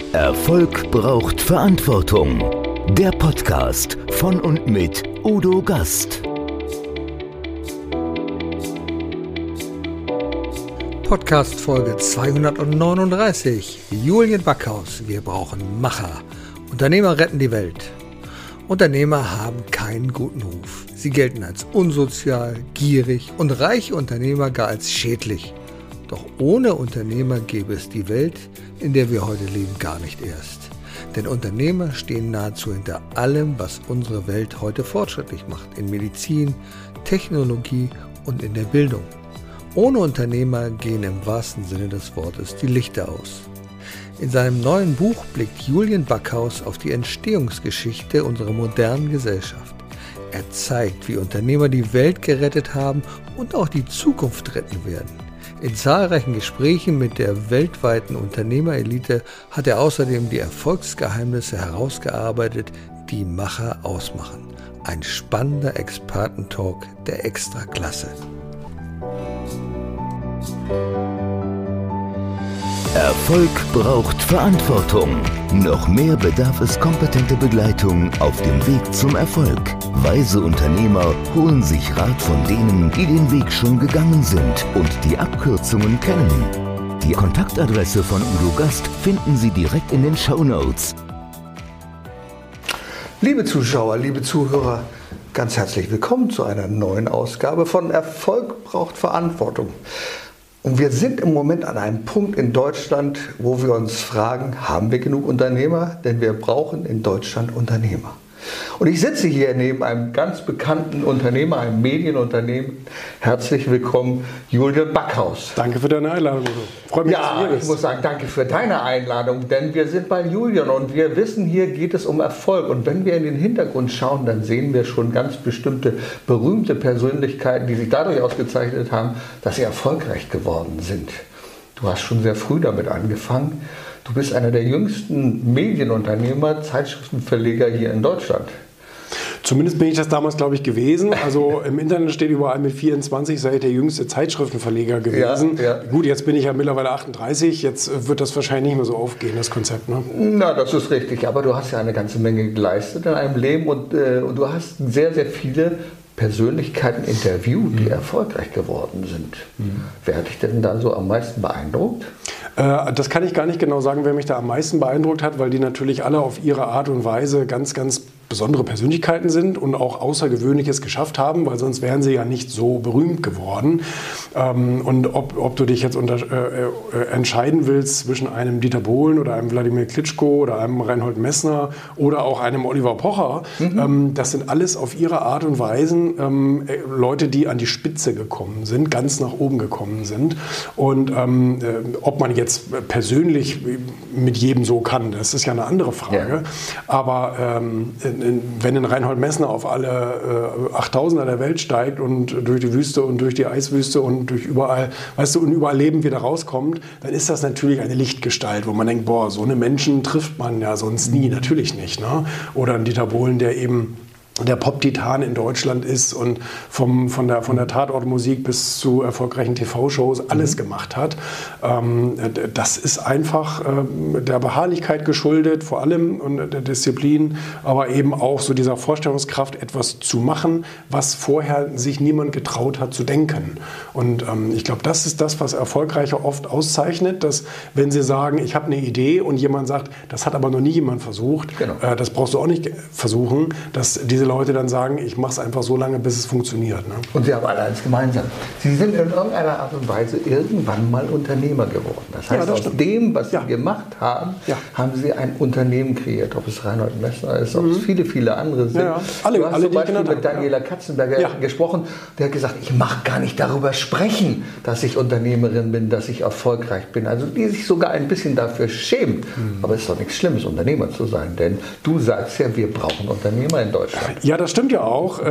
Erfolg braucht Verantwortung. Der Podcast von und mit Udo Gast. Podcast Folge 239. Julian Backhaus. Wir brauchen Macher. Unternehmer retten die Welt. Unternehmer haben keinen guten Ruf. Sie gelten als unsozial, gierig und reiche Unternehmer gar als schädlich. Doch ohne Unternehmer gäbe es die Welt, in der wir heute leben, gar nicht erst. Denn Unternehmer stehen nahezu hinter allem, was unsere Welt heute fortschrittlich macht. In Medizin, Technologie und in der Bildung. Ohne Unternehmer gehen im wahrsten Sinne des Wortes die Lichter aus. In seinem neuen Buch blickt Julian Backhaus auf die Entstehungsgeschichte unserer modernen Gesellschaft. Er zeigt, wie Unternehmer die Welt gerettet haben und auch die Zukunft retten werden. In zahlreichen Gesprächen mit der weltweiten Unternehmerelite hat er außerdem die Erfolgsgeheimnisse herausgearbeitet, die Macher ausmachen. Ein spannender Expertentalk der Extraklasse. Erfolg braucht Verantwortung. Noch mehr bedarf es kompetente Begleitung auf dem Weg zum Erfolg. Weise Unternehmer holen sich Rat von denen, die den Weg schon gegangen sind und die Abkürzungen kennen. Die Kontaktadresse von Udo Gast finden Sie direkt in den Shownotes. Liebe Zuschauer, liebe Zuhörer, ganz herzlich willkommen zu einer neuen Ausgabe von Erfolg braucht Verantwortung. Und wir sind im Moment an einem Punkt in Deutschland, wo wir uns fragen, haben wir genug Unternehmer? Denn wir brauchen in Deutschland Unternehmer. Und ich sitze hier neben einem ganz bekannten Unternehmer, einem Medienunternehmen. Herzlich willkommen, Julian Backhaus. Danke für deine Einladung, Udo. Freut mich, dass du hier bist. Ich muss sagen, danke für deine Einladung, denn wir sind bei Julian und wir wissen, hier geht es um Erfolg. Und wenn wir in den Hintergrund schauen, dann sehen wir schon ganz bestimmte berühmte Persönlichkeiten, die sich dadurch ausgezeichnet haben, dass sie erfolgreich geworden sind. Du hast schon sehr früh damit angefangen. Du bist einer der jüngsten Medienunternehmer, Zeitschriftenverleger hier in Deutschland. Zumindest bin ich das damals, glaube ich, gewesen. Also im Internet steht überall mit 24, sei ich der jüngste Zeitschriftenverleger gewesen. Ja, ja. Gut, jetzt bin ich ja mittlerweile 38, jetzt wird das wahrscheinlich nicht mehr so aufgehen, das Konzept. Ne? Na, das ist richtig, aber du hast ja eine ganze Menge geleistet in einem Leben und du hast sehr, sehr viele Persönlichkeiten interviewt, die erfolgreich geworden sind. Wer hat dich denn da so am meisten beeindruckt? Das kann ich gar nicht genau sagen, wer mich da am meisten beeindruckt hat, weil die natürlich alle auf ihre Art und Weise ganz, ganz besondere Persönlichkeiten sind und auch Außergewöhnliches geschafft haben, weil sonst wären sie ja nicht so berühmt geworden. Und ob du dich jetzt entscheiden willst zwischen einem Dieter Bohlen oder einem Wladimir Klitschko oder einem Reinhold Messner oder auch einem Oliver Pocher, das sind alles auf ihre Art und Weise Leute, die an die Spitze gekommen sind, ganz nach oben gekommen sind. Und ob man jetzt persönlich mit jedem so kann, das ist ja eine andere Frage. Ja. Aber wenn ein Reinhold Messner auf alle 8000er der Welt steigt und durch die Wüste und durch die Eiswüste und durch überall, weißt du, und überall Leben wieder rauskommt, dann ist das natürlich eine Lichtgestalt, wo man denkt, boah, so eine Menschen trifft man ja sonst nie, natürlich nicht. Ne? Oder ein Dieter Bohlen, der eben der Pop-Titan in Deutschland ist und von der Tatortmusik bis zu erfolgreichen TV-Shows alles gemacht hat. Das ist einfach der Beharrlichkeit geschuldet, vor allem, und der Disziplin, aber eben auch so dieser Vorstellungskraft, etwas zu machen, was vorher sich niemand getraut hat zu denken. Und ich glaube, das ist das, was Erfolgreiche oft auszeichnet, dass wenn sie sagen, ich habe eine Idee und jemand sagt, das hat aber noch nie jemand versucht, genau. Das brauchst du auch nicht versuchen, dass diese Leute dann sagen, ich mache es einfach so lange, bis es funktioniert. Ne? Und sie haben alle eins gemeinsam. Sie sind in irgendeiner Art und Weise irgendwann mal Unternehmer geworden. Das heißt, aus dem, was sie gemacht haben, haben sie ein Unternehmen kreiert. Ob es Reinhold Messner ist, ob es viele, viele andere sind. Ja, alle, du hast alle, zum Beispiel mit Daniela Katzenberger gesprochen. Der hat gesagt, ich mag gar nicht darüber sprechen, dass ich Unternehmerin bin, dass ich erfolgreich bin. Also die sich sogar ein bisschen dafür schämt. Aber es ist doch nichts Schlimmes, Unternehmer zu sein. Denn du sagst ja, wir brauchen Unternehmer in Deutschland. Ja, das stimmt ja auch.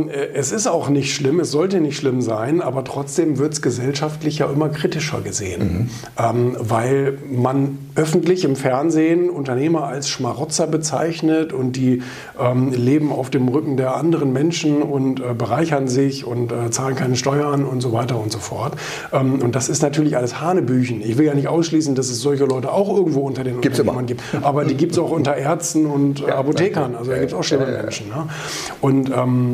Es ist auch nicht schlimm, es sollte nicht schlimm sein, aber trotzdem wird es gesellschaftlich ja immer kritischer gesehen, weil man öffentlich im Fernsehen Unternehmer als Schmarotzer bezeichnet und die leben auf dem Rücken der anderen Menschen und bereichern sich und zahlen keine Steuern und so weiter und so fort. Und das ist natürlich alles Hanebüchen. Ich will ja nicht ausschließen, dass es solche Leute auch irgendwo unter den Unternehmern gibt. Aber die gibt es auch unter Ärzten und Apothekern. Also da gibt es auch schlimme Menschen. Ne? Und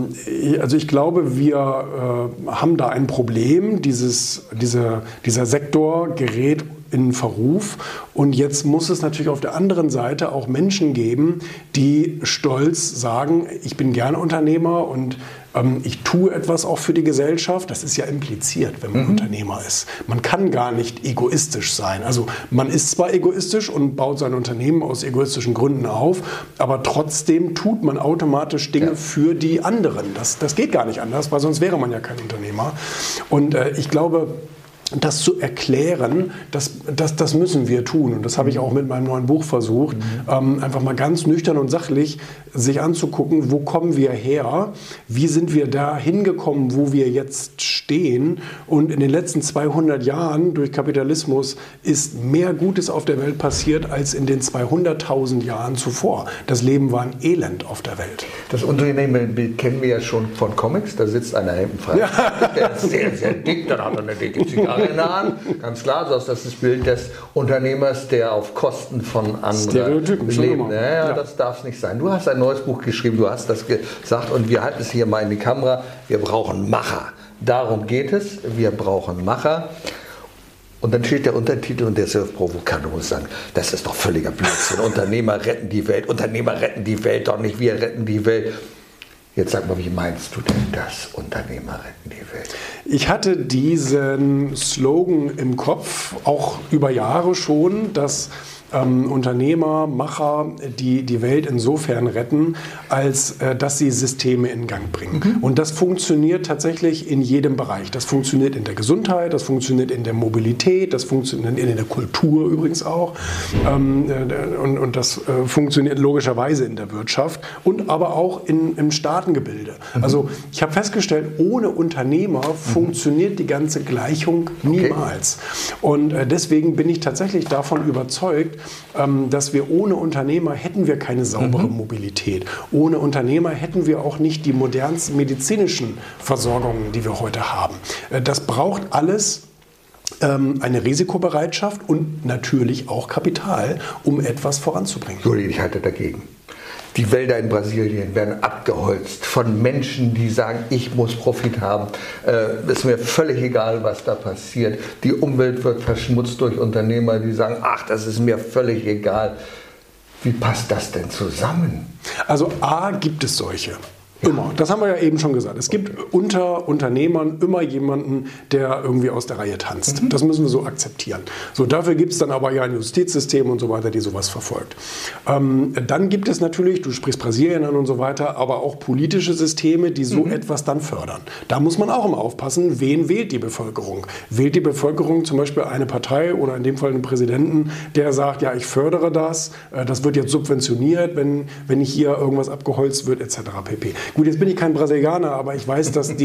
also ich glaube, wir haben da ein Problem. Dieser Sektor gerät in Verruf. Und jetzt muss es natürlich auf der anderen Seite auch Menschen geben, die stolz sagen, ich bin gerne Unternehmer und ich tue etwas auch für die Gesellschaft. Das ist ja impliziert, wenn man Unternehmer ist. Man kann gar nicht egoistisch sein. Also man ist zwar egoistisch und baut sein Unternehmen aus egoistischen Gründen auf, aber trotzdem tut man automatisch Dinge für die anderen. Das geht gar nicht anders, weil sonst wäre man ja kein Unternehmer. Und ich glaube, das zu erklären, das müssen wir tun. Und das habe ich auch mit meinem neuen Buch versucht, einfach mal ganz nüchtern und sachlich sich anzugucken, wo kommen wir her, wie sind wir da hingekommen, wo wir jetzt stehen. Und in den letzten 200 Jahren durch Kapitalismus ist mehr Gutes auf der Welt passiert als in den 200.000 Jahren zuvor. Das Leben war ein Elend auf der Welt. Das Unternehmerbild kennen wir ja schon von Comics. Da sitzt einer hinten frei. Ja. Der ist sehr, sehr dick, dann hat er eine dicke Zigarre in der Hand. Ganz klar, das ist das Bild des Unternehmers, der auf Kosten von anderen lebt. Ja, das darf es nicht sein. Du hast ein neues Buch geschrieben, du hast das gesagt und wir halten es hier mal in die Kamera. Wir brauchen Macher. Darum geht es. Wir brauchen Macher. Und dann steht der Untertitel und der ist provokant und muss sagen, das ist doch völliger Blödsinn. Unternehmer retten die Welt. Unternehmer retten die Welt doch nicht, wir retten die Welt. Jetzt sag mal, wie meinst du denn das? Unternehmer retten die Welt. Ich hatte diesen Slogan im Kopf, auch über Jahre schon, dass Unternehmer, Macher die Welt insofern retten, als dass sie Systeme in Gang bringen. Und das funktioniert tatsächlich in jedem Bereich. Das funktioniert in der Gesundheit, das funktioniert in der Mobilität, das funktioniert in der Kultur übrigens auch. Und das funktioniert logischerweise in der Wirtschaft und aber auch im Staatengebilde. Also ich habe festgestellt, ohne Unternehmer funktioniert die ganze Gleichung niemals. Und deswegen bin ich tatsächlich davon überzeugt, dass wir ohne Unternehmer hätten wir keine saubere Mobilität. Ohne Unternehmer hätten wir auch nicht die modernsten medizinischen Versorgungen, die wir heute haben. Das braucht alles eine Risikobereitschaft und natürlich auch Kapital, um etwas voranzubringen. Juli, ich halte dagegen. Die Wälder in Brasilien werden abgeholzt von Menschen, die sagen, ich muss Profit haben. Ist mir völlig egal, was da passiert. Die Umwelt wird verschmutzt durch Unternehmer, die sagen, ach, das ist mir völlig egal. Wie passt das denn zusammen? Also A, gibt es solche. Immer. Das haben wir ja eben schon gesagt. Es gibt unter Unternehmern immer jemanden, der irgendwie aus der Reihe tanzt. Das müssen wir so akzeptieren. So, dafür gibt es dann aber ja ein Justizsystem und so weiter, die sowas verfolgt. Dann gibt es natürlich, du sprichst Brasilien an und so weiter, aber auch politische Systeme, die so etwas dann fördern. Da muss man auch immer aufpassen, wen wählt die Bevölkerung? Wählt die Bevölkerung zum Beispiel eine Partei oder in dem Fall einen Präsidenten, der sagt, ja, ich fördere das, das wird jetzt subventioniert, wenn hier irgendwas abgeholzt wird, etc. pp. Gut, jetzt bin ich kein Brasilianer, aber ich weiß, dass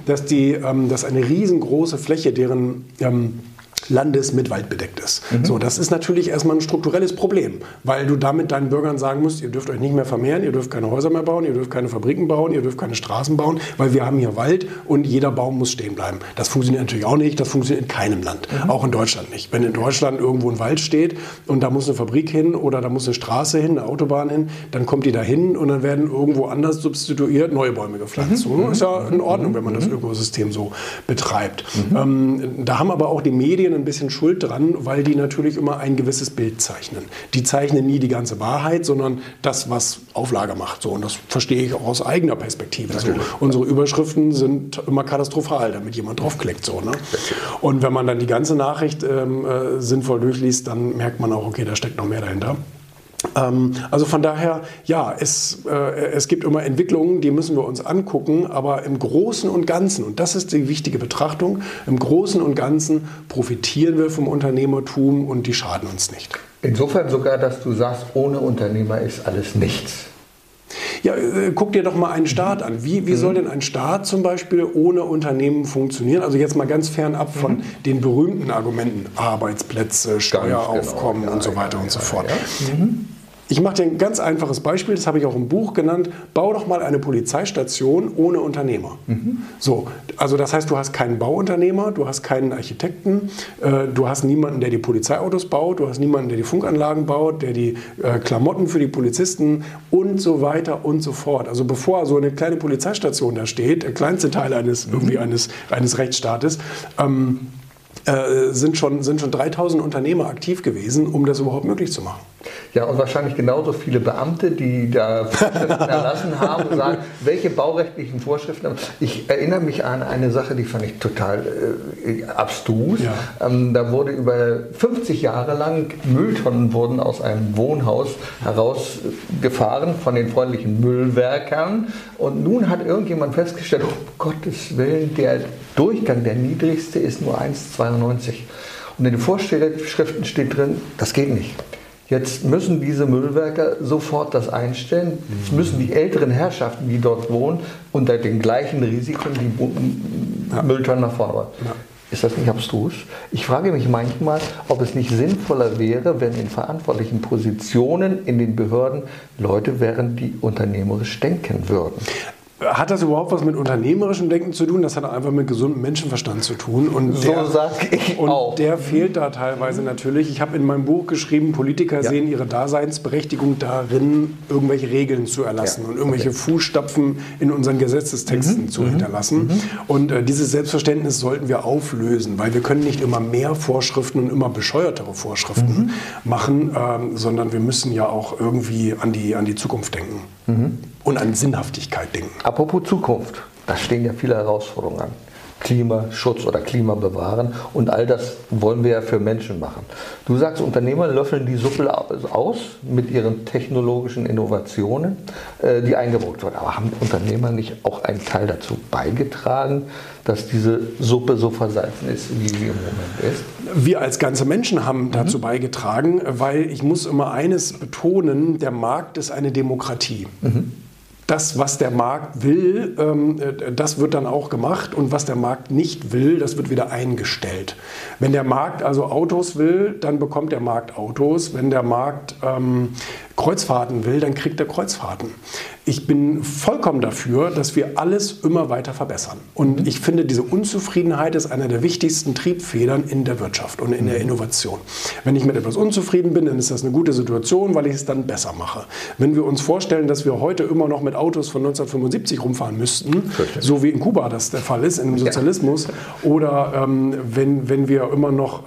eine riesengroße Fläche deren Landes mit Wald bedeckt ist. So, das ist natürlich erstmal ein strukturelles Problem, weil du damit deinen Bürgern sagen musst, ihr dürft euch nicht mehr vermehren, ihr dürft keine Häuser mehr bauen, ihr dürft keine Fabriken bauen, ihr dürft keine Straßen bauen, weil wir haben hier Wald und jeder Baum muss stehen bleiben. Das funktioniert natürlich auch nicht, das funktioniert in keinem Land, auch in Deutschland nicht. Wenn in Deutschland irgendwo ein Wald steht und da muss eine Fabrik hin oder da muss eine Straße hin, eine Autobahn hin, dann kommt die da hin und dann werden irgendwo anders substituiert neue Bäume gepflanzt. So, ist ja in Ordnung, wenn man das Ökosystem so betreibt. Da haben aber auch die Medien ein bisschen Schuld dran, weil die natürlich immer ein gewisses Bild zeichnen. Die zeichnen nie die ganze Wahrheit, sondern das, was Auflage macht. So, und das verstehe ich auch aus eigener Perspektive. So, unsere Überschriften sind immer katastrophal, damit jemand draufklickt. So, ne? Und wenn man dann die ganze Nachricht sinnvoll durchliest, dann merkt man auch, okay, da steckt noch mehr dahinter. Also von daher, ja, es gibt immer Entwicklungen, die müssen wir uns angucken, aber im Großen und Ganzen, und das ist die wichtige Betrachtung, im Großen und Ganzen profitieren wir vom Unternehmertum und die schaden uns nicht. Insofern sogar, dass du sagst, ohne Unternehmer ist alles nichts. Ja, guck dir doch mal einen Staat an. Wie soll denn ein Staat zum Beispiel ohne Unternehmen funktionieren? Also jetzt mal ganz fernab von den berühmten Argumenten, Arbeitsplätze, Steueraufkommen und so weiter und so fort. Ich mache dir ein ganz einfaches Beispiel, das habe ich auch im Buch genannt. Bau doch mal eine Polizeistation ohne Unternehmer. So, also das heißt, du hast keinen Bauunternehmer, du hast keinen Architekten, du hast niemanden, der die Polizeiautos baut, du hast niemanden, der die Funkanlagen baut, der die Klamotten für die Polizisten und so weiter und so fort. Also bevor so eine kleine Polizeistation da steht, der kleinste Teil eines Rechtsstaates, sind schon 3000 Unternehmer aktiv gewesen, um das überhaupt möglich zu machen. Ja, und wahrscheinlich genauso viele Beamte, die da Vorschriften erlassen haben und sagen, welche baurechtlichen Vorschriften. Ich erinnere mich an eine Sache, die fand ich total abstrus. Ja. Da wurde über 50 Jahre lang Mülltonnen wurden aus einem Wohnhaus herausgefahren von den freundlichen Müllwerkern. Und nun hat irgendjemand festgestellt, um Gottes Willen, der Durchgang, der niedrigste ist nur 1,92. Und in den Vorschriften steht drin, das geht nicht. Jetzt müssen diese Müllwerker sofort das einstellen. Jetzt müssen die älteren Herrschaften, die dort wohnen, unter den gleichen Risiken die Mülltonnen nach vorne bringen. Ja. Ist das nicht abstrus? Ich frage mich manchmal, ob es nicht sinnvoller wäre, wenn in verantwortlichen Positionen in den Behörden Leute wären, die unternehmerisch denken würden. Hat das überhaupt was mit unternehmerischem Denken zu tun? Das hat einfach mit gesundem Menschenverstand zu tun. Und der fehlt da teilweise natürlich. Ich habe in meinem Buch geschrieben, Politiker sehen ihre Daseinsberechtigung darin, irgendwelche Regeln zu erlassen und irgendwelche Fußstapfen in unseren Gesetzestexten zu hinterlassen. Und dieses Selbstverständnis sollten wir auflösen, weil wir können nicht immer mehr Vorschriften und immer bescheuertere Vorschriften machen, sondern wir müssen ja auch irgendwie an die Zukunft denken. Und an Sinnhaftigkeit denken. Apropos Zukunft, da stehen ja viele Herausforderungen an. Klimaschutz oder Klimabewahren und all das wollen wir ja für Menschen machen. Du sagst, Unternehmer löffeln die Suppe aus mit ihren technologischen Innovationen, die eingebaut wurden. Aber haben Unternehmer nicht auch einen Teil dazu beigetragen, dass diese Suppe so versalzen ist, wie sie im Moment ist? Wir als ganze Menschen haben dazu beigetragen, weil ich muss immer eines betonen, der Markt ist eine Demokratie. Das, was der Markt will, das wird dann auch gemacht und was der Markt nicht will, das wird wieder eingestellt. Wenn der Markt also Autos will, dann bekommt der Markt Autos. Wenn der Markt Kreuzfahrten will, dann kriegt er Kreuzfahrten. Ich bin vollkommen dafür, dass wir alles immer weiter verbessern. Und ich finde, diese Unzufriedenheit ist einer der wichtigsten Triebfedern in der Wirtschaft und in der Innovation. Wenn ich mit etwas unzufrieden bin, dann ist das eine gute Situation, weil ich es dann besser mache. Wenn wir uns vorstellen, dass wir heute immer noch mit Autos von 1975 rumfahren müssten, so wie in Kuba das der Fall ist, im Sozialismus, oder wenn wir immer noch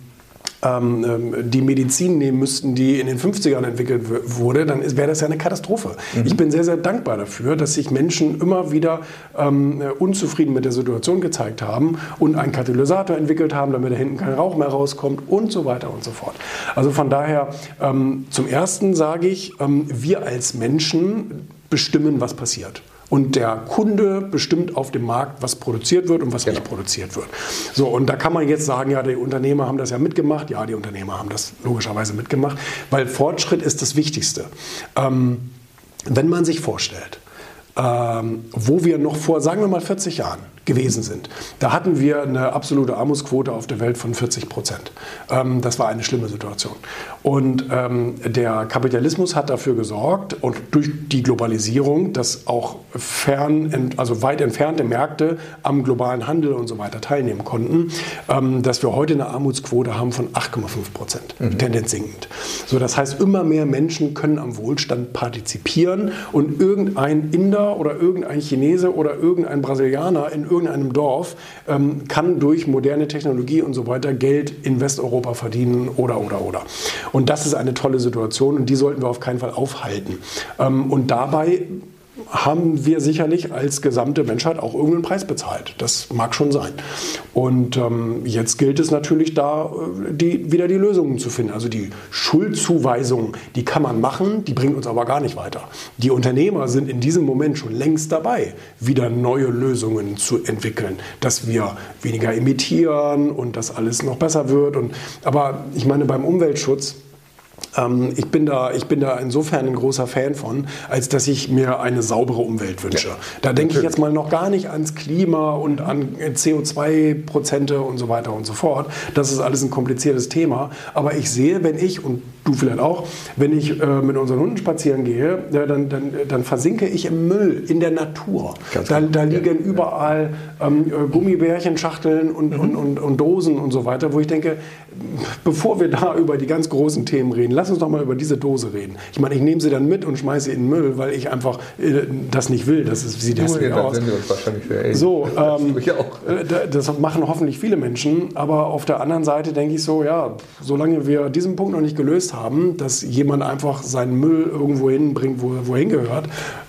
die Medizin nehmen müssten, die in den 50ern entwickelt wurde, dann wäre das ja eine Katastrophe. Ich bin sehr, sehr dankbar dafür, dass sich Menschen immer wieder unzufrieden mit der Situation gezeigt haben und einen Katalysator entwickelt haben, damit da hinten kein Rauch mehr rauskommt und so weiter und so fort. Also von daher, zum Ersten sage ich, wir als Menschen bestimmen, was passiert. Und der Kunde bestimmt auf dem Markt, was produziert wird und was nicht produziert wird. So, und da kann man jetzt sagen, ja, die Unternehmer haben das ja mitgemacht. Ja, die Unternehmer haben das logischerweise mitgemacht, weil Fortschritt ist das Wichtigste. Wenn man sich vorstellt, wo wir noch vor, sagen wir mal, 40 Jahren gewesen sind. Da hatten wir eine absolute Armutsquote auf der Welt von 40%. Das war eine schlimme Situation. Und der Kapitalismus hat dafür gesorgt, und durch die Globalisierung, dass auch weit entfernte Märkte am globalen Handel und so weiter teilnehmen konnten, dass wir heute eine Armutsquote haben von 8,5%, Tendenz sinkend. So, das heißt, immer mehr Menschen können am Wohlstand partizipieren und irgendein Inder oder irgendein Chinese oder irgendein Brasilianer in irgendeinem Dorf kann durch moderne Technologie und so weiter Geld in Westeuropa verdienen oder. Und das ist eine tolle Situation und die sollten wir auf keinen Fall aufhalten. Und dabei haben wir sicherlich als gesamte Menschheit auch irgendeinen Preis bezahlt. Das mag schon sein. Und jetzt gilt es natürlich da, wieder die Lösungen zu finden. Also die Schuldzuweisung, die kann man machen, die bringt uns aber gar nicht weiter. Die Unternehmer sind in diesem Moment schon längst dabei, wieder neue Lösungen zu entwickeln, dass wir weniger emittieren und dass alles noch besser wird. Aber ich meine, beim Umweltschutz, Ich bin da insofern ein großer Fan von, als dass ich mir eine saubere Umwelt wünsche. Da denke ich jetzt mal noch gar nicht ans Klima und an CO2-Prozente und so weiter und so fort. Das ist alles ein kompliziertes Thema. Aber ich sehe, wenn ich, und du vielleicht auch, wenn ich mit unseren Hunden spazieren gehe, dann versinke ich im Müll, in der Natur. Da liegen überall Gummibärchen, Schachteln und Dosen und so weiter, wo ich denke, bevor wir da über die ganz großen Themen reden, lass uns doch mal über diese Dose reden. Ich meine, ich nehme sie dann mit und schmeiße sie in den Müll, weil ich einfach das nicht will. Das sieht hässlich aus. Sind wir uns wahrscheinlich sehr ähnlich. So, das machen hoffentlich viele Menschen, aber auf der anderen Seite denke ich so, ja, solange wir diesen Punkt noch nicht gelöst haben, dass jemand einfach seinen Müll irgendwo hinbringt, wo er hingehört.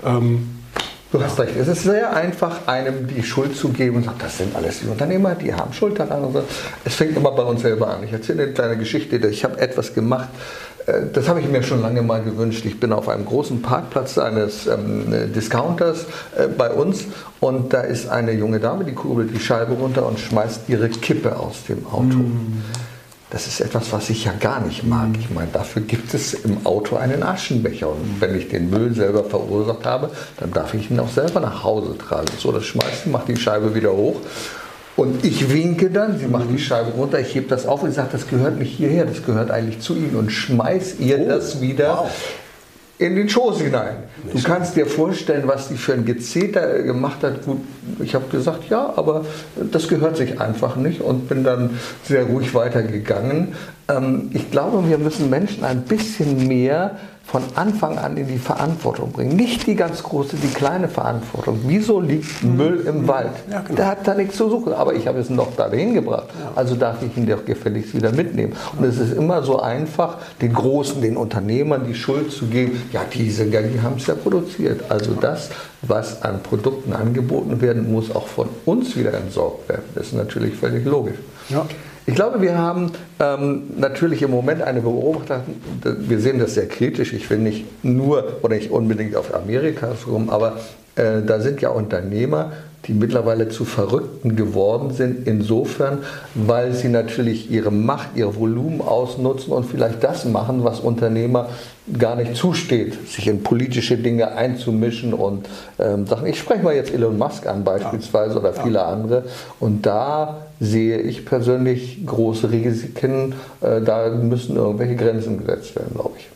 Du hast recht. Es ist sehr einfach, einem die Schuld zu geben und sagen, das sind alles die Unternehmer, die haben Schuld daran. Und so. Es fängt immer bei uns selber an. Ich erzähle eine kleine Geschichte. Ich habe etwas gemacht, das habe ich mir schon lange mal gewünscht. Ich bin auf einem großen Parkplatz eines Discounters bei uns und da ist eine junge Dame, die kurbelt die Scheibe runter und schmeißt ihre Kippe aus dem Auto. Das ist etwas, was ich ja gar nicht mag. Ich meine, dafür gibt es im Auto einen Aschenbecher. Und wenn ich den Müll selber verursacht habe, dann darf ich ihn auch selber nach Hause tragen. So, das schmeißt sie, macht die Scheibe wieder hoch. Und ich winke dann, sie macht die Scheibe runter, ich hebe das auf und sage, das gehört nicht hierher, das gehört eigentlich zu Ihnen. Und schmeiß ihr das wieder in den Schoß hinein. Du kannst dir vorstellen, was die für ein Gezeter gemacht hat. Gut, ich habe gesagt, ja, aber das gehört sich einfach nicht und bin dann sehr ruhig weitergegangen. Ich glaube, wir müssen Menschen ein bisschen mehr von Anfang an in die Verantwortung bringen. Nicht die ganz große, die kleine Verantwortung. Wieso liegt Müll im Wald? Ja, genau. Der hat da nichts zu suchen, aber ich habe es noch dahin gebracht. Ja. Also darf ich ihn doch gefälligst wieder mitnehmen. Und es ist immer so einfach, den Großen, den Unternehmern die Schuld zu geben. Ja, die haben es ja produziert. Also das, was an Produkten angeboten werden, muss auch von uns wieder entsorgt werden. Das ist natürlich völlig logisch. Ja. Ich glaube, wir haben natürlich im Moment eine Beobachtung, wir sehen das sehr kritisch, ich will nicht nur oder nicht unbedingt auf Amerika rum, aber da sind ja Unternehmer, die mittlerweile zu Verrückten geworden sind, insofern, weil sie natürlich ihre Macht, ihr Volumen ausnutzen und vielleicht das machen, was Unternehmer gar nicht zusteht, sich in politische Dinge einzumischen und sagen, ich spreche mal jetzt Elon Musk an beispielsweise oder viele andere und da sehe ich persönlich große Risiken, da müssen irgendwelche Grenzen gesetzt werden, glaube ich.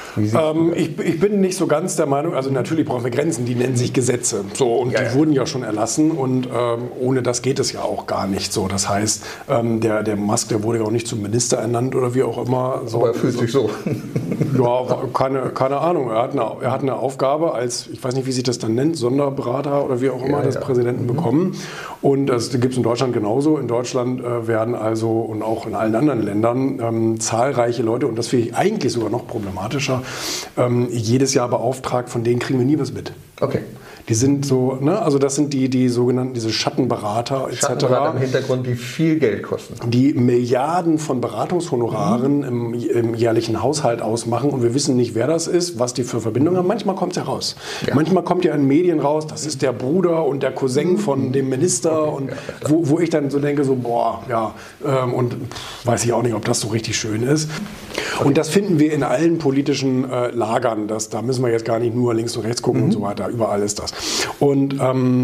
Ich bin nicht so ganz der Meinung, also natürlich brauchen wir Grenzen, die nennen sich Gesetze. So, und die wurden ja schon erlassen und ohne das geht es ja auch gar nicht so. Das heißt, der Musk, der wurde ja auch nicht zum Minister ernannt oder wie auch immer. So, aber er fühlt sich so. Ja, keine Ahnung. Er hat eine Aufgabe als, ich weiß nicht, wie sich das dann nennt, Sonderberater oder wie auch immer, des Präsidenten bekommen. Und das gibt es in Deutschland genauso. In Deutschland werden also und auch in allen anderen Ländern zahlreiche Leute, und das finde ich eigentlich sogar noch problematischer, jedes Jahr beauftragt, von denen kriegen wir nie was mit. Okay. Die sind so, ne, also das sind die sogenannten, diese Schattenberater etc. Schattenberater im Hintergrund, die viel Geld kosten. Die Milliarden von Beratungshonoraren im jährlichen Haushalt ausmachen und wir wissen nicht, wer das ist, was die für Verbindungen haben. Manchmal kommt es ja raus. Ja. Manchmal kommt ja in Medien raus, das ist der Bruder und der Cousin von dem Minister und wo ich dann so denke, so boah, ja, und weiß ich auch nicht, ob das so richtig schön ist. Und das finden wir in allen politischen Lagern. Da müssen wir jetzt gar nicht nur links und rechts gucken und so weiter. Überall ist das. Und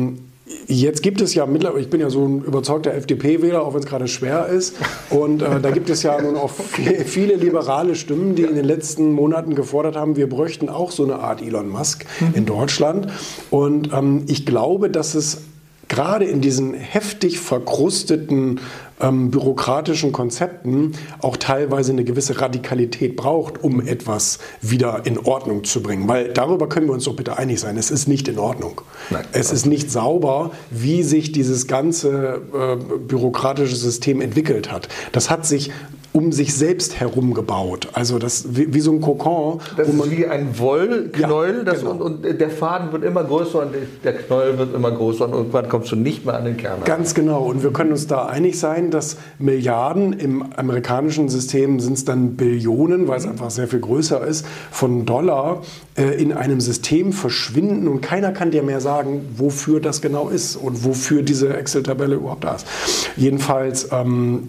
jetzt gibt es ja mittlerweile, ich bin ja so ein überzeugter FDP-Wähler, auch wenn es gerade schwer ist. Und da gibt es ja nun auch viele liberale Stimmen, die in den letzten Monaten gefordert haben, wir bräuchten auch so eine Art Elon Musk in Deutschland. Und ich glaube, dass es gerade in diesen heftig verkrusteten bürokratischen Konzepten auch teilweise eine gewisse Radikalität braucht, um etwas wieder in Ordnung zu bringen. Weil darüber können wir uns doch bitte einig sein, es ist nicht in Ordnung. Nein, es ist nicht sauber, wie sich dieses ganze bürokratische System entwickelt hat. Das hat sich um sich selbst herum gebaut. Also das wie so ein Kokon. Das ist wie ein Wollknäuel, und der Faden wird immer größer und der Knäuel wird immer größer und irgendwann kommst du nicht mehr an den Kern. Ganz genau. Und wir können uns da einig sein, dass Milliarden, im amerikanischen System sind es dann Billionen, weil es einfach sehr viel größer ist, von Dollar in einem System verschwinden und keiner kann dir mehr sagen, wofür das genau ist und wofür diese Excel-Tabelle überhaupt da ist. Jedenfalls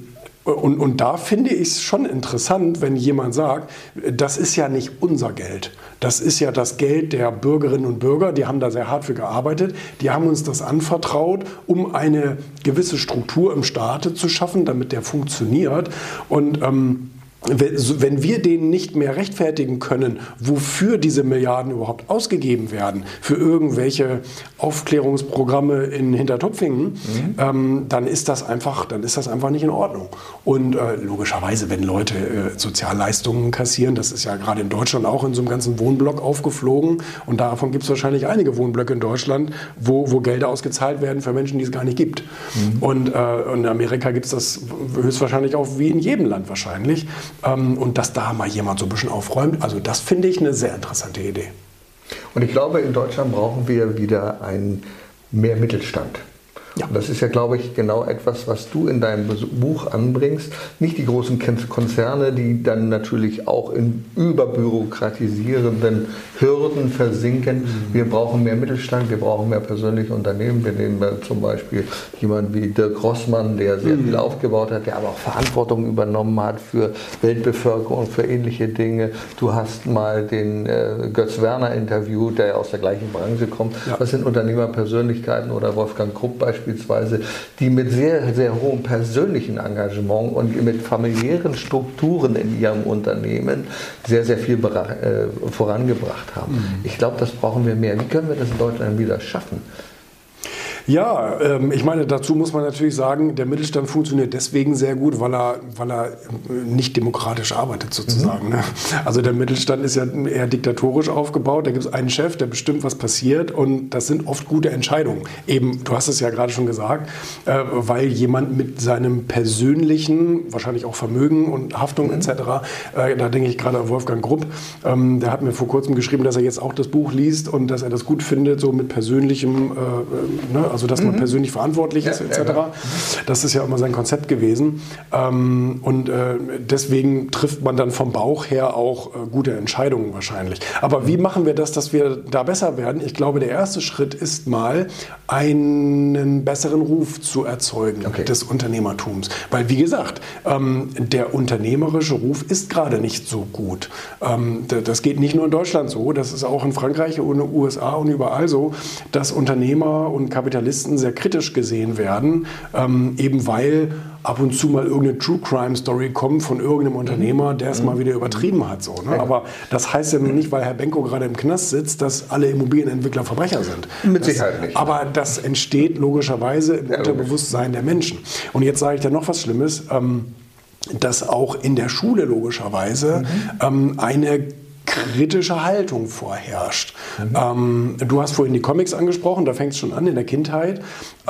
Und da finde ich es schon interessant, wenn jemand sagt, das ist ja nicht unser Geld. Das ist ja das Geld der Bürgerinnen und Bürger, die haben da sehr hart für gearbeitet. Die haben uns das anvertraut, um eine gewisse Struktur im Staate zu schaffen, damit der funktioniert. Und wenn wir denen nicht mehr rechtfertigen können, wofür diese Milliarden überhaupt ausgegeben werden, für irgendwelche Aufklärungsprogramme in Hintertupfingen, dann ist das einfach nicht in Ordnung. Und logischerweise, wenn Leute Sozialleistungen kassieren, das ist ja gerade in Deutschland auch in so einem ganzen Wohnblock aufgeflogen, und davon gibt es wahrscheinlich einige Wohnblöcke in Deutschland, wo Gelder ausgezahlt werden für Menschen, die es gar nicht gibt. Und in Amerika gibt es das höchstwahrscheinlich auch wie in jedem Land wahrscheinlich. Und dass da mal jemand so ein bisschen aufräumt, also das finde ich eine sehr interessante Idee. Und ich glaube, in Deutschland brauchen wir wieder mehr Mittelstand. Ja. Und das ist ja, glaube ich, genau etwas, was du in deinem Buch anbringst. Nicht die großen Konzerne, die dann natürlich auch in überbürokratisierenden Hürden versinken. Wir brauchen mehr Mittelstand, wir brauchen mehr persönliche Unternehmen. Wir nehmen zum Beispiel jemanden wie Dirk Rossmann, der sehr viel aufgebaut hat, der aber auch Verantwortung übernommen hat für Weltbevölkerung, für ähnliche Dinge. Du hast mal den Götz Werner interviewt, der aus der gleichen Branche kommt. Ja. Das sind Unternehmerpersönlichkeiten, oder Wolfgang Krupp beispielsweise, die mit sehr, sehr hohem persönlichen Engagement und mit familiären Strukturen in ihrem Unternehmen sehr, sehr viel vorangebracht haben. Ich glaube, das brauchen wir mehr. Wie können wir das in Deutschland wieder schaffen? Ja, ich meine, dazu muss man natürlich sagen, der Mittelstand funktioniert deswegen sehr gut, weil er nicht demokratisch arbeitet sozusagen. Ne? Also der Mittelstand ist ja eher diktatorisch aufgebaut. Da gibt es einen Chef, der bestimmt, was passiert, und das sind oft gute Entscheidungen. Eben, du hast es ja gerade schon gesagt, weil jemand mit seinem persönlichen, wahrscheinlich auch Vermögen und Haftung etc., da denke ich gerade an Wolfgang Grupp, der hat mir vor kurzem geschrieben, dass er jetzt auch das Buch liest und dass er das gut findet, so mit persönlichem, also dass man persönlich verantwortlich ist etc. Das ist ja immer sein Konzept gewesen. Und deswegen trifft man dann vom Bauch her auch gute Entscheidungen wahrscheinlich. Aber wie machen wir das, dass wir da besser werden? Ich glaube, der erste Schritt ist mal, einen besseren Ruf zu erzeugen des Unternehmertums. Weil, wie gesagt, der unternehmerische Ruf ist gerade nicht so gut. Das geht nicht nur in Deutschland so, das ist auch in Frankreich und in den USA und überall so, dass Unternehmer und Kapitalisten sehr kritisch gesehen werden, eben weil ab und zu mal irgendeine True-Crime-Story kommt von irgendeinem Unternehmer, der es mal wieder übertrieben hat. So, ne? Aber das heißt ja nun nicht, weil Herr Benko gerade im Knast sitzt, dass alle Immobilienentwickler Verbrecher sind. Mit Sicherheit nicht. Aber das entsteht logischerweise im Unterbewusstsein der Menschen. Und jetzt sage ich dir noch was Schlimmes, dass auch in der Schule logischerweise eine kritische Haltung vorherrscht. Du hast vorhin die Comics angesprochen, da fängt es schon an in der Kindheit.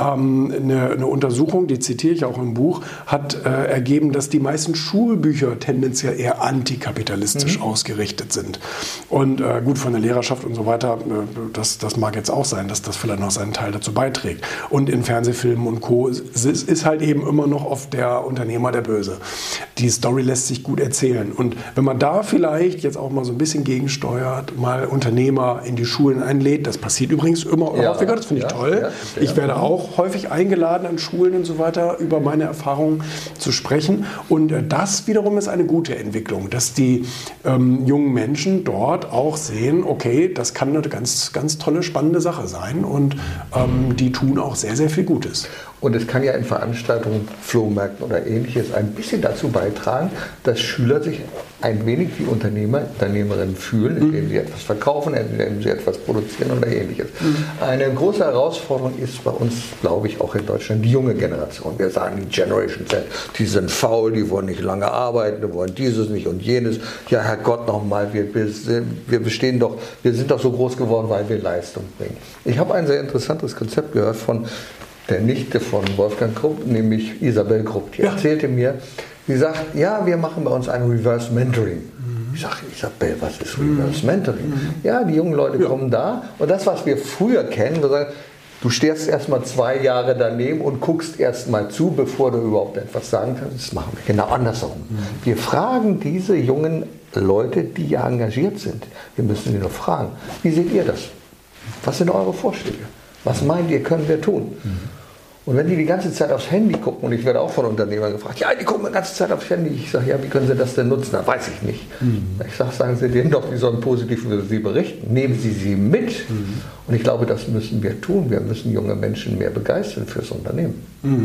Eine Untersuchung, die zitiere ich auch im Buch, hat ergeben, dass die meisten Schulbücher tendenziell eher antikapitalistisch ausgerichtet sind. Und gut, von der Lehrerschaft und so weiter, das mag jetzt auch sein, dass das vielleicht noch seinen Teil dazu beiträgt. Und in Fernsehfilmen und Co. ist halt eben immer noch oft der Unternehmer der Böse. Die Story lässt sich gut erzählen. Und wenn man da vielleicht jetzt auch mal so ein bisschen gegensteuert, mal Unternehmer in die Schulen einlädt, das passiert übrigens immer häufiger, das finde ich toll. Ich werde auch häufig eingeladen an Schulen und so weiter, über meine Erfahrungen zu sprechen. Und das wiederum ist eine gute Entwicklung, dass die jungen Menschen dort auch sehen, okay, das kann eine ganz, ganz tolle, spannende Sache sein, und die tun auch sehr, sehr viel Gutes. Und es kann ja in Veranstaltungen, Flohmärkten oder Ähnliches ein bisschen dazu beitragen, dass Schüler sich ein wenig wie Unternehmerinnen fühlen, indem sie etwas verkaufen, indem sie etwas produzieren oder Ähnliches. Eine große Herausforderung ist bei uns, glaube ich, auch in Deutschland die junge Generation. Wir sagen, die Generation Z, die sind faul, die wollen nicht lange arbeiten, die wollen dieses nicht und jenes. Ja, Herrgott nochmal, wir sind doch so groß geworden, weil wir Leistung bringen. Ich habe ein sehr interessantes Konzept gehört von der Nichte von Wolfgang Krupp, nämlich Isabel Krupp. Die erzählte mir, sie sagt, ja, wir machen bei uns ein Reverse Mentoring. Ich sage, Isabel, was ist Reverse Mentoring? Ja, die jungen Leute kommen da, und das, was wir früher kennen, wir sagen, du stehst erst mal 2 Jahre daneben und guckst erst mal zu, bevor du überhaupt etwas sagen kannst. Das machen wir genau andersrum. Wir fragen diese jungen Leute, die ja engagiert sind, wir müssen sie nur fragen, wie seht ihr das? Was sind eure Vorschläge? Was meint ihr, können wir tun? Und wenn die ganze Zeit aufs Handy gucken, und ich werde auch von Unternehmern gefragt, ja, die gucken die ganze Zeit aufs Handy. Ich sage, ja, wie können sie das denn nutzen? Na, weiß ich nicht. Ich sage, sagen Sie denen doch, die sollen positiv über sie berichten. Nehmen Sie sie mit. Und ich glaube, das müssen wir tun. Wir müssen junge Menschen mehr begeistern fürs Unternehmen.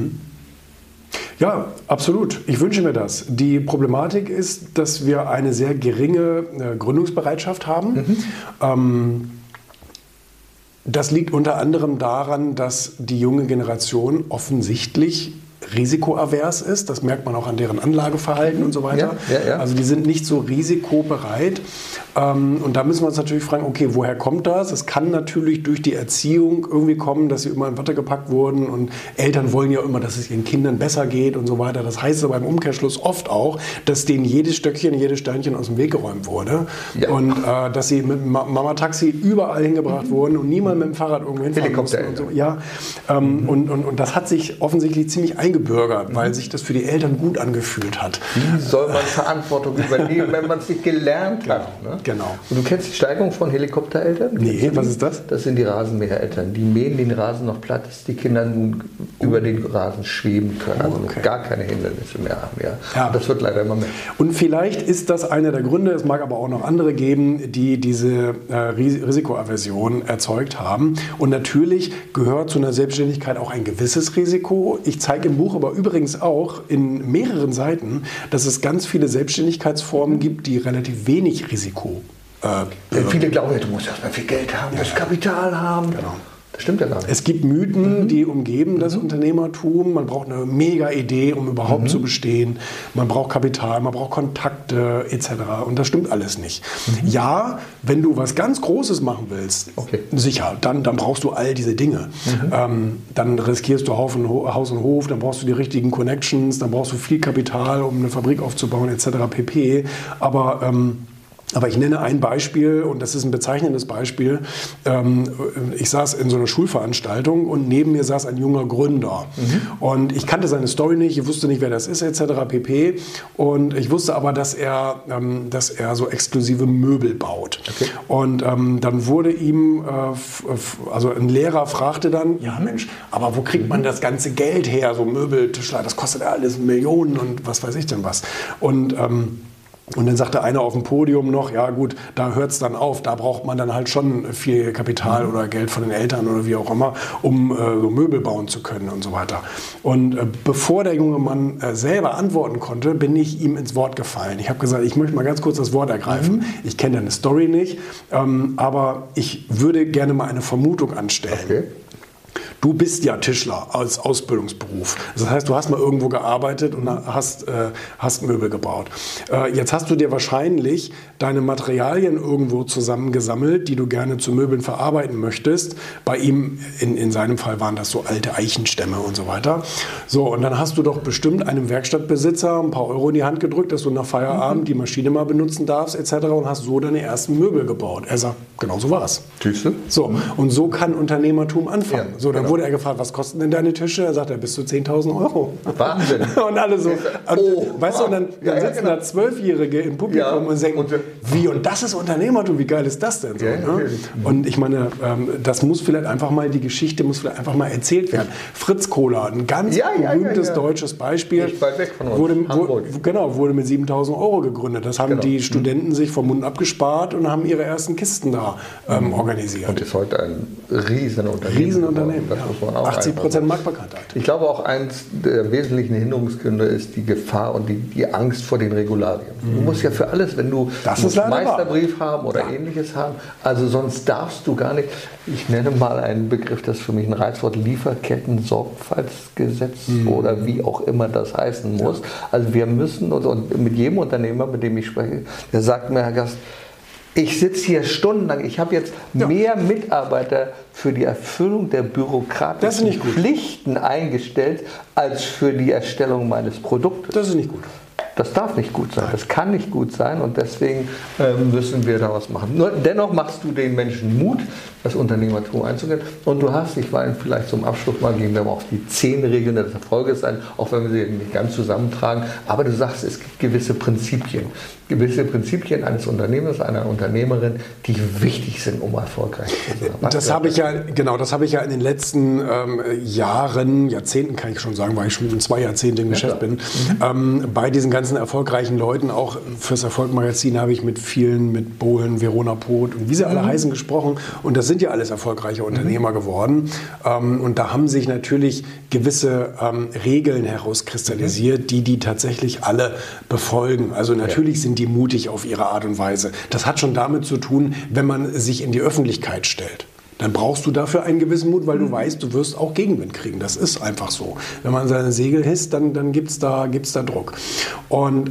Ja, absolut. Ich wünsche mir das. Die Problematik ist, dass wir eine sehr geringe Gründungsbereitschaft haben. Das liegt unter anderem daran, dass die junge Generation offensichtlich risikoavers ist. Das merkt man auch an deren Anlageverhalten und so weiter. Ja. Also die sind nicht so risikobereit. Und da müssen wir uns natürlich fragen, okay, woher kommt das? Es kann natürlich durch die Erziehung irgendwie kommen, dass sie immer in Watte gepackt wurden und Eltern wollen ja immer, dass es ihren Kindern besser geht und so weiter. Das heißt aber im Umkehrschluss oft auch, dass denen jedes Stöckchen, jedes Steinchen aus dem Weg geräumt wurde und dass sie mit dem Mama-Taxi überall hingebracht wurden und niemand mit dem Fahrrad irgendwo hinfahren musste. Und so. Ja, und das hat sich offensichtlich ziemlich eingebürgert, weil sich das für die Eltern gut angefühlt hat. Wie soll man Verantwortung übernehmen, wenn man es nicht gelernt hat? Ne? Genau. Und du kennst die Steigerung von Helikoptereltern? Nee, was ist das? Das sind die Rasenmähereltern. Die mähen den Rasen noch platt, dass die Kinder nun über den Rasen schweben können. Also gar keine Hindernisse mehr haben. Ja. Das wird leider immer mehr. Und vielleicht ist das einer der Gründe, es mag aber auch noch andere geben, die diese Risikoaversion erzeugt haben. Und natürlich gehört zu einer Selbstständigkeit auch ein gewisses Risiko. Ich zeige im Buch aber übrigens auch in mehreren Seiten, dass es ganz viele Selbstständigkeitsformen gibt, die relativ wenig Risiko. Viele glauben, du musst erstmal viel Geld haben, das Kapital haben. Genau. Das stimmt ja gar nicht. Es gibt Mythen, die umgeben das Unternehmertum. Man braucht eine mega Idee, um überhaupt zu bestehen. Man braucht Kapital, man braucht Kontakte etc. Und das stimmt alles nicht. Ja, wenn du was ganz Großes machen willst, sicher, dann brauchst du all diese Dinge. Dann riskierst du Haus und Hof, dann brauchst du die richtigen Connections, dann brauchst du viel Kapital, um eine Fabrik aufzubauen etc. pp. Aber ich nenne ein Beispiel, und das ist ein bezeichnendes Beispiel. Ich saß in so einer Schulveranstaltung und neben mir saß ein junger Gründer. Und ich kannte seine Story nicht, ich wusste nicht, wer das ist, etc. pp. Und ich wusste aber, dass er so exklusive Möbel baut. Und dann wurde ihm, also ein Lehrer fragte dann, ja Mensch, aber wo kriegt man das ganze Geld her, so Möbeltischler, das kostet ja alles Millionen und was weiß ich denn was. Und dann sagte einer auf dem Podium noch, ja gut, da hört es dann auf, da braucht man dann halt schon viel Kapital oder Geld von den Eltern oder wie auch immer, um so Möbel bauen zu können und so weiter. Und bevor der junge Mann selber antworten konnte, bin ich ihm ins Wort gefallen. Ich habe gesagt, ich möchte mal ganz kurz das Wort ergreifen. Ich kenne deine Story nicht, aber ich würde gerne mal eine Vermutung anstellen. Du bist ja Tischler als Ausbildungsberuf. Das heißt, du hast mal irgendwo gearbeitet und hast Möbel gebaut. Jetzt hast du dir wahrscheinlich deine Materialien irgendwo zusammengesammelt, die du gerne zu Möbeln verarbeiten möchtest. Bei ihm, in seinem Fall waren das so alte Eichenstämme und so weiter. So, und dann hast du doch bestimmt einem Werkstattbesitzer ein paar Euro in die Hand gedrückt, dass du nach Feierabend die Maschine mal benutzen darfst etc. und hast so deine ersten Möbel gebaut. Er sagt, genau so war es. So, und so kann Unternehmertum anfangen. Ja, so, dann wurde er gefragt, was kosten denn deine Tische? Er sagt, er bis zu 10.000 Euro. Wahnsinn. Und alle so. Weißt du, und dann sitzen da Zwölfjährige im Publikum und denken, wie, und das ist Unternehmertum, wie geil ist das denn so? Ne? Und ich meine, das muss vielleicht einfach mal, die Geschichte muss vielleicht einfach mal erzählt werden. Fritz Kohler, ein ganz berühmtes deutsches Beispiel, nicht weit weg von uns. wurde mit 7.000 Euro gegründet. Das haben die Studenten sich vom Mund abgespart und haben ihre ersten Kisten da organisiert. Und ist heute ein Riesenunternehmen. Das muss man auch 80% Marktbekanntheit. Ich glaube auch, eins der wesentlichen Hinderungsgründe ist die Gefahr und die Angst vor den Regularien. Du musst ja für alles, wenn du einen Meisterbrief haben oder Ähnliches haben, also sonst darfst du gar nicht, ich nenne mal einen Begriff, das ist für mich ein Reizwort, Lieferketten-Sorgfaltsgesetz oder wie auch immer das heißen muss. Also wir müssen uns, und mit jedem Unternehmer, mit dem ich spreche, der sagt mir, Herr Gast, ich sitze hier stundenlang, ich habe jetzt mehr Mitarbeiter für die Erfüllung der bürokratischen Pflichten eingestellt, als für die Erstellung meines Produktes. Das ist nicht gut. Das darf nicht gut sein, das kann nicht gut sein und deswegen müssen wir da was machen. Nur, dennoch machst du den Menschen Mut, das Unternehmertum einzugehen und du hast, ich meine, vielleicht zum Abschluss mal gehen wir mal auf die 10 Regeln des Erfolges ein, auch wenn wir sie nicht ganz zusammentragen, aber du sagst, es gibt gewisse Prinzipien eines Unternehmers, einer Unternehmerin, die wichtig sind, um erfolgreich zu sein. Das habe ich ja in den letzten Jahrzehnten kann ich schon sagen, weil ich schon 2 Jahrzehnte im Geschäft bin, bei diesen ganzen erfolgreichen Leuten, auch fürs Erfolg-Magazin habe ich mit vielen, mit Bohlen, Verona Poth und wie sie alle heißen gesprochen und das sind ja alles erfolgreiche Unternehmer geworden und da haben sich natürlich gewisse Regeln herauskristallisiert, die tatsächlich alle befolgen. Also natürlich sind die mutig auf ihre Art und Weise. Das hat schon damit zu tun, wenn man sich in die Öffentlichkeit stellt. Dann brauchst du dafür einen gewissen Mut, weil du weißt, du wirst auch Gegenwind kriegen. Das ist einfach so. Wenn man seine Segel hisst, dann gibt's da Druck. Und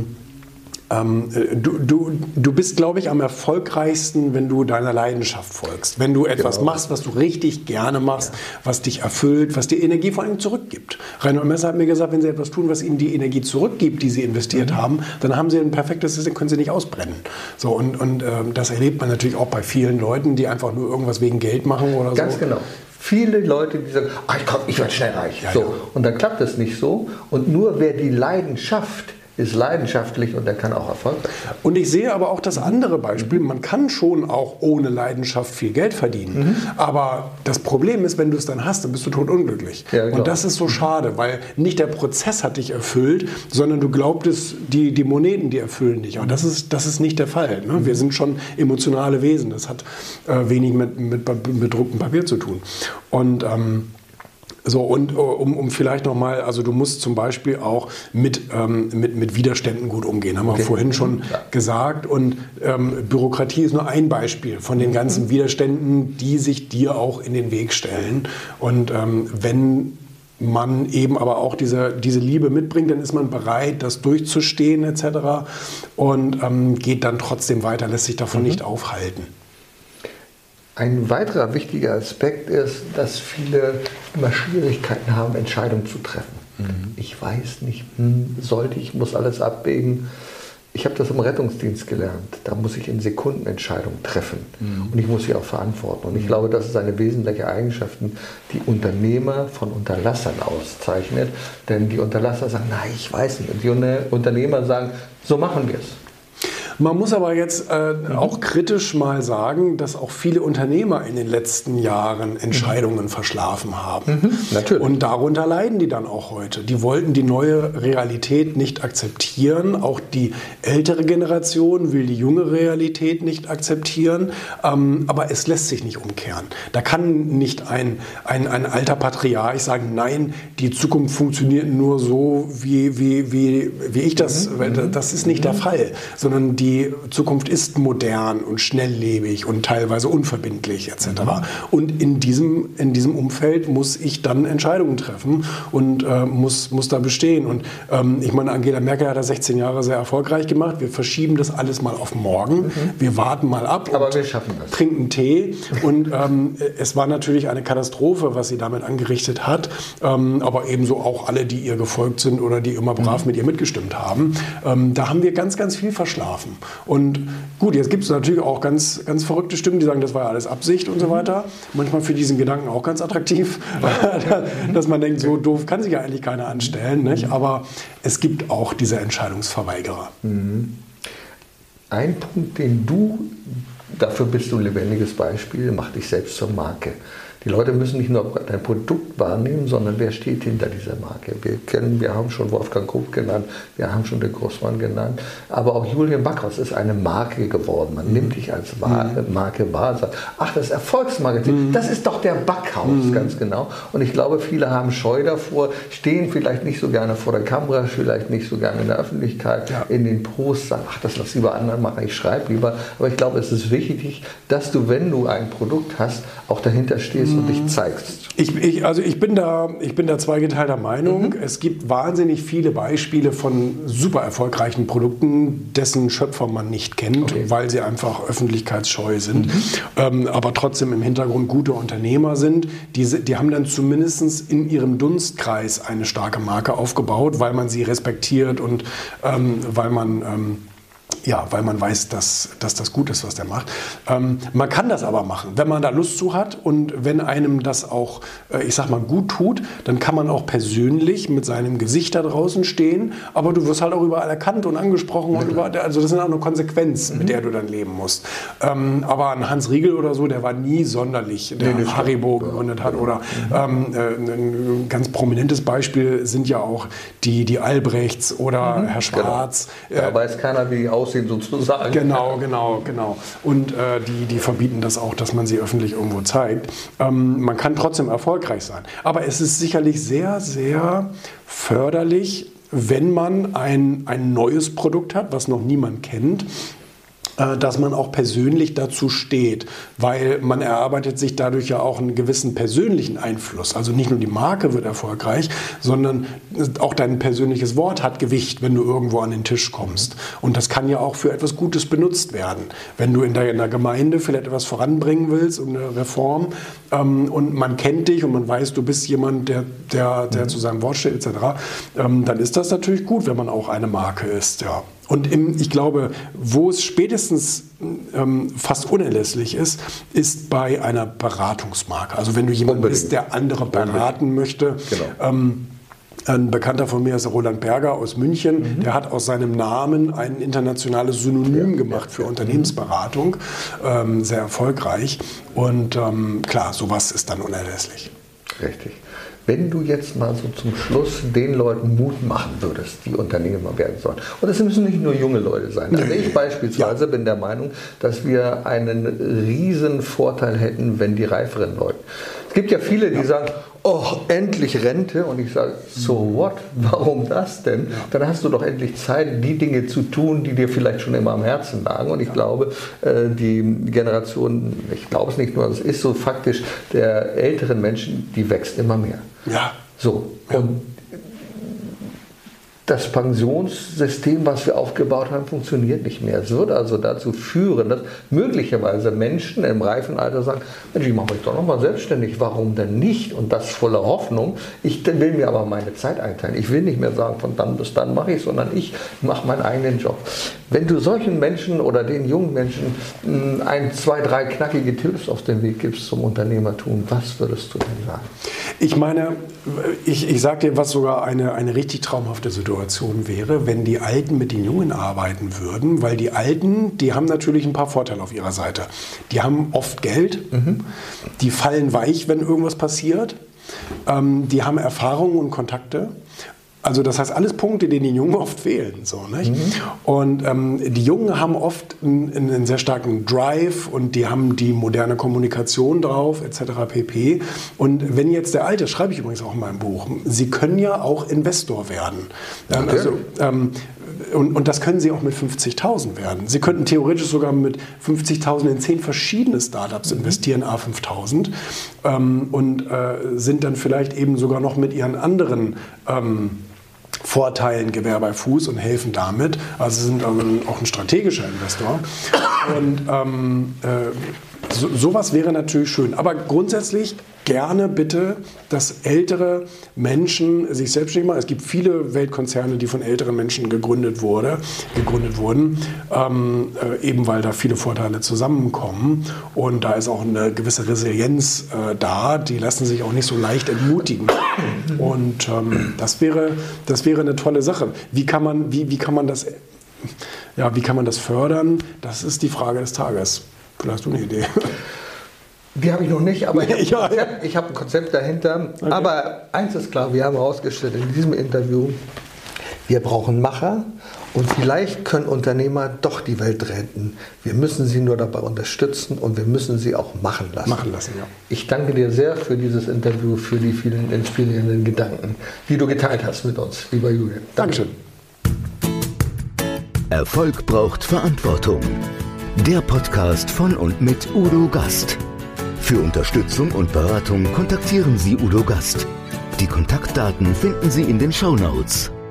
du bist, glaube ich, am erfolgreichsten, wenn du deiner Leidenschaft folgst. Wenn du etwas machst, was du richtig gerne machst, was dich erfüllt, was dir Energie vor allem zurückgibt. Reinhold Messner hat mir gesagt, wenn sie etwas tun, was ihnen die Energie zurückgibt, die sie investiert haben, dann haben sie ein perfektes System, können sie nicht ausbrennen. So, und das erlebt man natürlich auch bei vielen Leuten, die einfach nur irgendwas wegen Geld machen oder so. Ganz genau. Viele Leute, die sagen, ich werde schnell reich. Ja, so. Ja. Und dann klappt das nicht so. Und nur wer die Leidenschaft ist leidenschaftlich und der kann auch erfolgreich sein. Und ich sehe aber auch das andere Beispiel, man kann schon auch ohne Leidenschaft viel Geld verdienen. Aber das Problem ist, wenn du es dann hast, dann bist du totunglücklich. Ja, und das ist so schade, weil nicht der Prozess hat dich erfüllt, sondern du glaubtest, die Moneten, die erfüllen dich. Aber das ist nicht der Fall. Ne? Wir sind schon emotionale Wesen. Das hat wenig mit bedrucktem Papier zu tun. Und um vielleicht nochmal, also du musst zum Beispiel auch mit Widerständen gut umgehen, haben wir vorhin schon gesagt. Und Bürokratie ist nur ein Beispiel von den ganzen Widerständen, die sich dir auch in den Weg stellen. Und wenn man eben aber auch diese Liebe mitbringt, dann ist man bereit, das durchzustehen etc. Und geht dann trotzdem weiter, lässt sich davon nicht aufhalten. Ein weiterer wichtiger Aspekt ist, dass viele immer Schwierigkeiten haben, Entscheidungen zu treffen. Ich weiß nicht, ich muss alles abwägen. Ich habe das im Rettungsdienst gelernt. Da muss ich in Sekunden Entscheidungen treffen. Und ich muss sie auch verantworten. Und ich glaube, das ist eine wesentliche Eigenschaft, die Unternehmer von Unterlassern auszeichnet. Denn die Unterlasser sagen, nein, ich weiß nicht. Und die Unternehmer sagen, so machen wir es. Man muss aber jetzt auch kritisch mal sagen, dass auch viele Unternehmer in den letzten Jahren Entscheidungen verschlafen haben. Natürlich. Und darunter leiden die dann auch heute. Die wollten die neue Realität nicht akzeptieren. Auch die ältere Generation will die junge Realität nicht akzeptieren. Aber es lässt sich nicht umkehren. Da kann nicht ein alter Patriarch sagen, nein, die Zukunft funktioniert nur so, wie ich das. Das ist nicht der Fall. Sondern die Zukunft ist modern und schnelllebig und teilweise unverbindlich etc. Und in diesem Umfeld muss ich dann Entscheidungen treffen und muss da bestehen. Und ich meine, Angela Merkel hat das 16 Jahre sehr erfolgreich gemacht. Wir verschieben das alles mal auf morgen. Wir warten mal ab. Aber wir schaffen das. Trinken Tee. Und es war natürlich eine Katastrophe, was sie damit angerichtet hat. Aber ebenso auch alle, die ihr gefolgt sind oder die immer brav mit ihr mitgestimmt haben. Da haben wir ganz, ganz viel verschlafen. Und gut, jetzt gibt es natürlich auch ganz, ganz verrückte Stimmen, die sagen, das war ja alles Absicht und so weiter. Manchmal für diesen Gedanken auch ganz attraktiv, dass man denkt, so doof kann sich ja eigentlich keiner anstellen. Nicht? Aber es gibt auch diese Entscheidungsverweigerer. Ein Punkt, dafür bist du ein lebendiges Beispiel, mach dich selbst zur Marke. Die Leute müssen nicht nur dein Produkt wahrnehmen, sondern wer steht hinter dieser Marke. Wir haben schon Wolfgang Krupp genannt, wir haben schon den Großmann genannt, aber auch Julian Backhaus ist eine Marke geworden. Man nimmt dich als Marke wahr und sagt, ach, das Erfolgsmarketing, das ist doch der Backhaus, ganz genau. Und ich glaube, viele haben Scheu davor, stehen vielleicht nicht so gerne vor der Kamera, vielleicht nicht so gerne in der Öffentlichkeit, in den Posts, sagen, ach, das lass lieber anderen machen, ich schreibe lieber. Aber ich glaube, es ist wichtig, wichtig, dass du, wenn du ein Produkt hast, auch dahinter stehst und dich zeigst. Ich bin da zweigeteilter Meinung. Es gibt wahnsinnig viele Beispiele von super erfolgreichen Produkten, dessen Schöpfer man nicht kennt, weil sie einfach öffentlichkeitsscheu sind, aber trotzdem im Hintergrund gute Unternehmer sind. Die haben dann zumindest in ihrem Dunstkreis eine starke Marke aufgebaut, weil man sie respektiert und weil man weiß, dass das gut ist, was der macht. Man kann das aber machen, wenn man da Lust zu hat und wenn einem das auch, gut tut, dann kann man auch persönlich mit seinem Gesicht da draußen stehen, aber du wirst halt auch überall erkannt und angesprochen. Und also das ist auch eine Konsequenz, mit der du dann leben musst. Aber ein Hans Riegel oder so, der war nie sonderlich, der Haribo gegründet hat. Oder ein ganz prominentes Beispiel sind ja auch die Albrechts oder Herr Schwarz. Genau. Da weiß keiner, wie die aussehen sozusagen. Genau. Und die verbieten das auch, dass man sie öffentlich irgendwo zeigt. Man kann trotzdem erfolgreich sein. Aber es ist sicherlich sehr, sehr förderlich, wenn man ein neues Produkt hat, was noch niemand kennt, dass man auch persönlich dazu steht, weil man erarbeitet sich dadurch ja auch einen gewissen persönlichen Einfluss. Also nicht nur die Marke wird erfolgreich, sondern auch dein persönliches Wort hat Gewicht, wenn du irgendwo an den Tisch kommst. Und das kann ja auch für etwas Gutes benutzt werden. Wenn du in der Gemeinde vielleicht etwas voranbringen willst und eine Reform und man kennt dich und man weiß, du bist jemand, der zu seinem Wort steht etc., dann ist das natürlich gut, wenn man auch eine Marke ist, ja. Und ich glaube, wo es spätestens fast unerlässlich ist bei einer Beratungsmarke. Also wenn du jemand bist, der andere beraten möchte. Genau. Ein Bekannter von mir ist Roland Berger aus München. Der hat aus seinem Namen ein internationales Synonym gemacht für Unternehmensberatung. Sehr erfolgreich. Und klar, sowas ist dann unerlässlich. Richtig. Wenn du jetzt mal so zum Schluss den Leuten Mut machen würdest, die Unternehmer werden sollen. Und es müssen nicht nur junge Leute sein. Also ich beispielsweise bin der Meinung, dass wir einen riesen Vorteil hätten, wenn die reiferen Leute. Es gibt ja viele, die sagen, oh, endlich Rente. Und ich sage, so what? Warum das denn? Dann hast du doch endlich Zeit, die Dinge zu tun, die dir vielleicht schon immer am Herzen lagen. Und ich glaube, die Generation, ich glaube es nicht nur, es ist so faktisch, der älteren Menschen, die wächst immer mehr. Ja. So. Und das Pensionssystem, was wir aufgebaut haben, funktioniert nicht mehr. Es wird also dazu führen, dass möglicherweise Menschen im reifen Alter sagen, Mensch, ich mache mich doch nochmal selbstständig, warum denn nicht? Und das voller Hoffnung. Ich will mir aber meine Zeit einteilen. Ich will nicht mehr sagen, von dann bis dann mache ich, sondern ich mache meinen eigenen Job. Wenn du solchen Menschen oder den jungen Menschen 1, 2, 3 knackige Tipps auf den Weg gibst zum Unternehmertum, was würdest du denn sagen? Ich meine, ich sage dir, was sogar eine richtig traumhafte Situation wäre, wenn die Alten mit den Jungen arbeiten würden, weil die Alten, die haben natürlich ein paar Vorteile auf ihrer Seite. Die haben oft Geld, die fallen weich, wenn irgendwas passiert, die haben Erfahrungen und Kontakte. Also das heißt, alles Punkte, die den Jungen oft fehlen. So, nicht? Und die Jungen haben oft einen sehr starken Drive und die haben die moderne Kommunikation drauf, etc. pp. Und wenn jetzt der Alte, schreibe ich übrigens auch in meinem Buch, Sie können ja auch Investor werden. Und das können Sie auch mit 50.000 werden. Sie könnten theoretisch sogar mit 50.000 in 10 verschiedene Startups investieren, A5000, und sind dann vielleicht eben sogar noch mit ihren anderen Vorteilen Gewehr bei Fuß und helfen damit. Also sind also auch ein strategischer Investor. Und sowas wäre natürlich schön. Aber grundsätzlich gerne bitte, dass ältere Menschen sich selbstständig machen. Es gibt viele Weltkonzerne, die von älteren Menschen gegründet wurden, eben weil da viele Vorteile zusammenkommen. Und da ist auch eine gewisse Resilienz da. Die lassen sich auch nicht so leicht entmutigen. Und das wäre eine tolle Sache. Wie kann man das fördern? Das ist die Frage des Tages. Vielleicht hast du eine Idee. Die habe ich noch nicht, aber ich habe ein Konzept dahinter. Okay. Aber eins ist klar, wir haben herausgestellt in diesem Interview, wir brauchen Macher und vielleicht können Unternehmer doch die Welt retten. Wir müssen sie nur dabei unterstützen und wir müssen sie auch machen lassen. Ja. Ich danke dir sehr für dieses Interview, für die vielen inspirierenden Gedanken, die du geteilt hast mit uns, lieber Julian. Dankeschön. Erfolg braucht Verantwortung. Der Podcast von und mit Udo Gast. Für Unterstützung und Beratung kontaktieren Sie Udo Gast. Die Kontaktdaten finden Sie in den Shownotes.